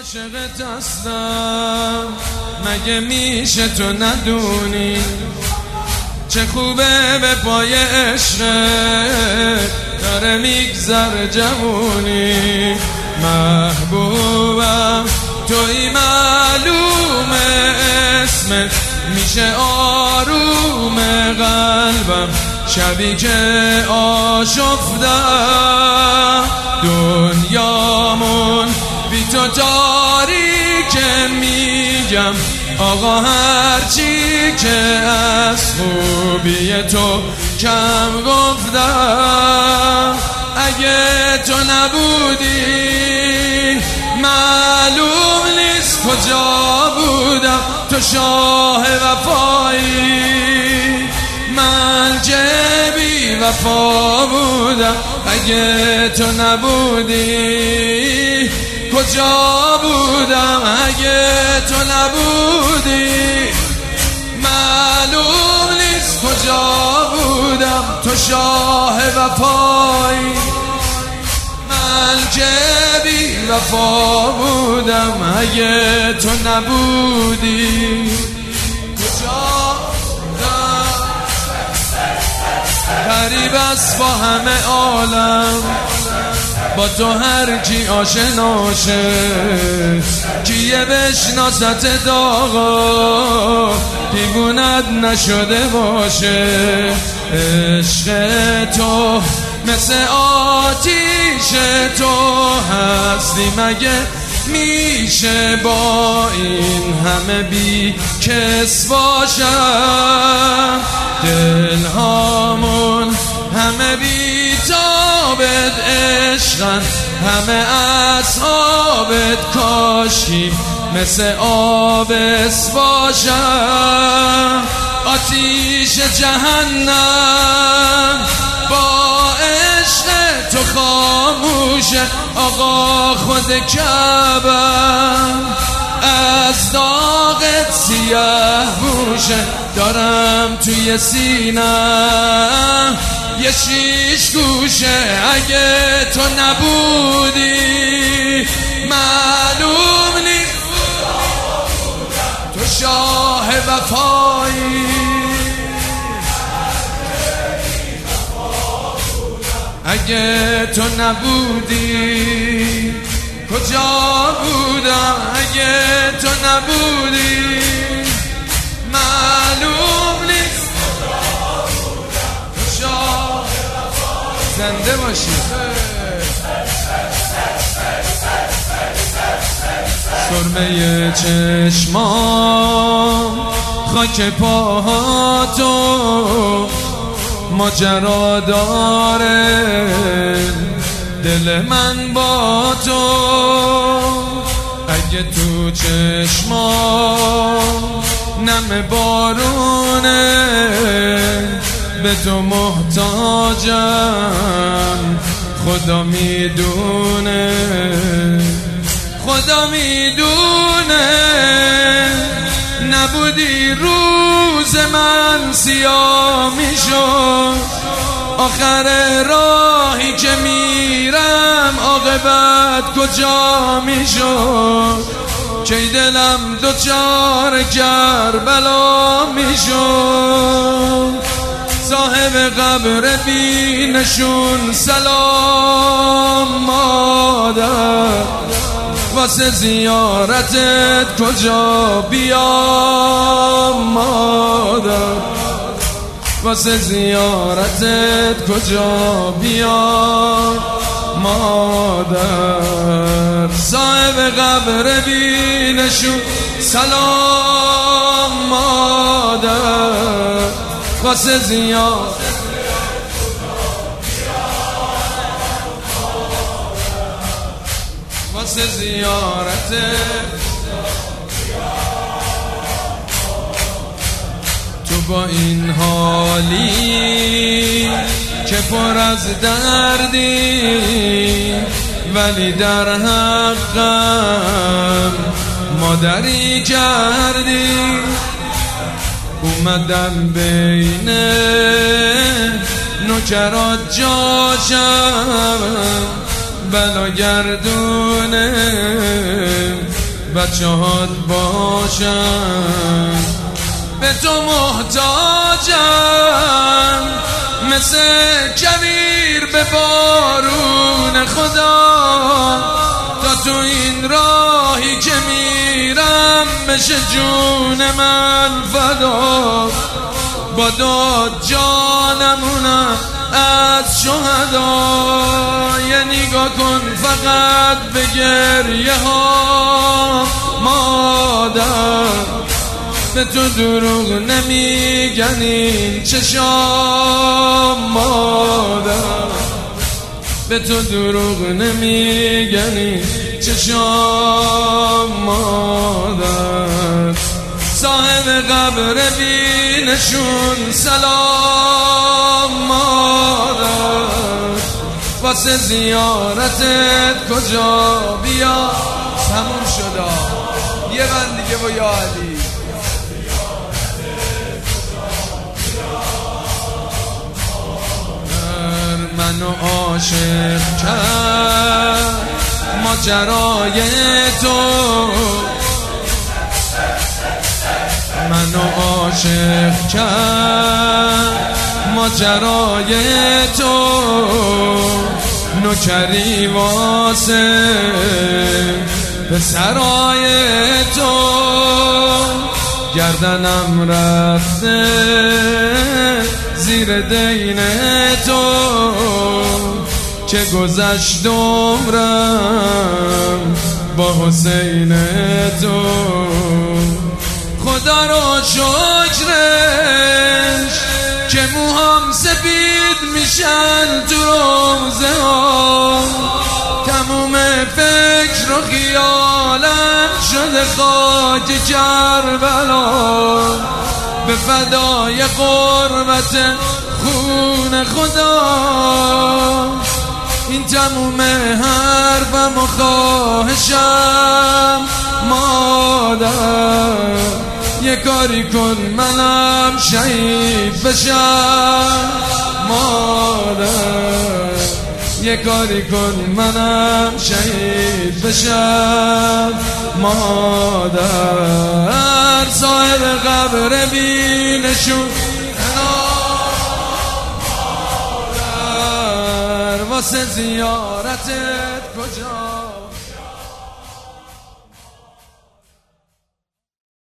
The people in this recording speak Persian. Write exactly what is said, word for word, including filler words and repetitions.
عاشقت هستم، مگه میشه تو ندونی چه خوبه به پای عشقت داره میگذر جوونی. محبوبم توی معلوم اسمت میشه آروم قلبم، شبی که آشفتم دنیامون بی تو تاریکه. میگم آقا هرچی که از خوبی تو کم گفتم، اگه تو نبودی معلوم نیست کجا بودم. تو شاه وفایی، من که بی وفا بودم. اگه تو نبودی کجا بودم، اگه تو نبودی معلوم نیست کجا بودم. تو شاه وفایی، من که بی وفا بودم. اگه تو نبودی کجا بودم. غریب است با همه عالم، با تو هر کی آشناشه، کیه بشناست داغا دیوونت نشده باشه. عشق تو مثل آتیش تو هستی، مگه میشه با این همه بی کس باشم. دلهامون همه بی تابت عشقن، همه اصحابت کاشی مثل آبس باشم. آتیش جهنم با عشق تو خاموشه. آقا خود کعبم از داغت سیاه بوشه. دارم توی سینم یه شیش گوشه. اگه تو نبودی معلوم نیست تو شاه وفایی. اگه تو نبودی کجا بودم، اگه تو نبودی معلوم نیست تو شاه. زنده باشی سرمه چشمام، خاک پاهاتو ماجرا داره دل من با تو. اگه تو چشمام نم بارونه، به تو محتاجم خدا میدونه. خدا میدونه نبودی روز من سیاه میشد. آخر راهی که میرم عاقبت کجا میشد. کی دلم دوچار کربلا میشد. صاحب قبر بی نشون سلام مادر، واسه زیارتت کجا بیام مادر. واسه زیارتت کجا بیام مادر. صاحب قبر بی نشون سلام مادر، واسه زیارتت واسه زیارتت. تو با این حالی که پر از دردی، ولی در حقم مادری کردی. اومدم بین نوکرات جاشم، بلا گردونه بچه هات باشن، به تو محتاجم مثل کویر به بارون خدا. تا تو این راهی که میرم بشه جون من فدا، با داد جانمونم از شهدا. یه نگاه کن فقط به گریه ها مادر، به تو دروغ نمیگن این چشام مادر، به تو دروغ نمیگن این چشام مادر. صاحب قبر بینشون سلام مادر، واسه زیارتت کجا بیا. تموم شدا یه بند دیگه با یا علی. منو عاشق کرد ماجرای تو، منو عاشق کرد ماجرای تو. نوکری واسه پسرای تو، گردنم رفته زیر دین تو. که گذشت عمرم با حسین تو، خدا رو شکرش که موهام سفید میشن تو روزه ها. تموم فکر و خیالم شده خاک کربلا، به فدای قربت خون خدا. این تموم حرفم و خواهشم مادر، یه کاری کن منم شهید بشم مادر، یه کاری کن منم شهید بشم مادر. صاحب قبر بینشون مادر، واسه زیارتت کجا